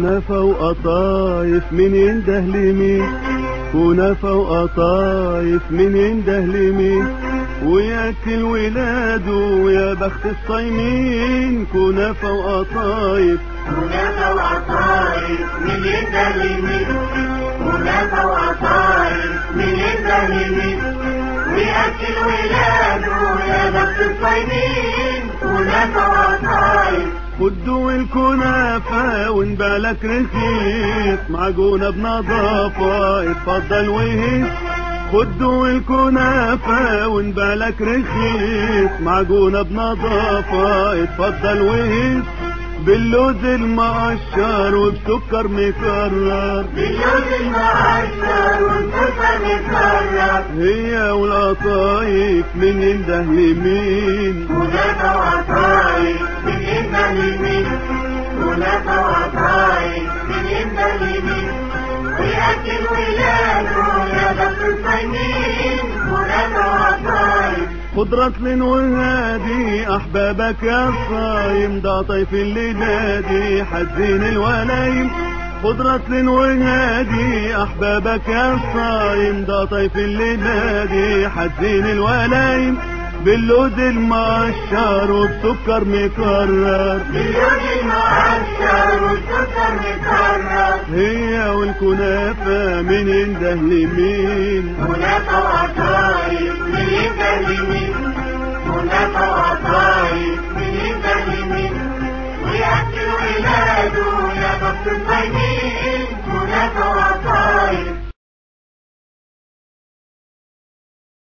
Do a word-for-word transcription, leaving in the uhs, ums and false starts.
كنافة وقطايف من ينده لمين، كنافة وقطايف من ينده لمين، وياكل ولاده يا بخت الصايمين. كنافة وقطايف كنافة وقطايف من ينده لمين، كنافة وقطايف من ينده لمين، وياكل ولاده يا بخت الصايمين. كنافة وقطايف خدوا الكنافة وان بالك رخيص، معجونة بنظافة اتفضل وهيس. خدوا الكنافة وان بالك رخيص، معجونة بنظافة اتفضل وهيس. باللوز المقشر وبسكر مكرر، باللوز المقشر والسكر مكرر، هي والقطايف من ينده لمين. كنافة وقطايف من ينده لمين، كنافة وقطايف من ينده لمين، وياكل ولاده يا بخت الصايمين. كنافة وقطايف خد رطل وهادي احبابك يا صايم، ده طيف اللي نادي حزين الولايم. خد رطل وهادي احبابك يا صايم، ده طيف اللي نادي حزين الولايم. باللوز المقشر وبسكر مكرر، باللوز المقشر والسكر مكرر، هي والكنافة من ينده لمين. كنافة وقطايف من ينده لمين، كنافة وقطايف من ينده لمين، وياكل ولاده يا بخت الصايمين. كنافة وقطايف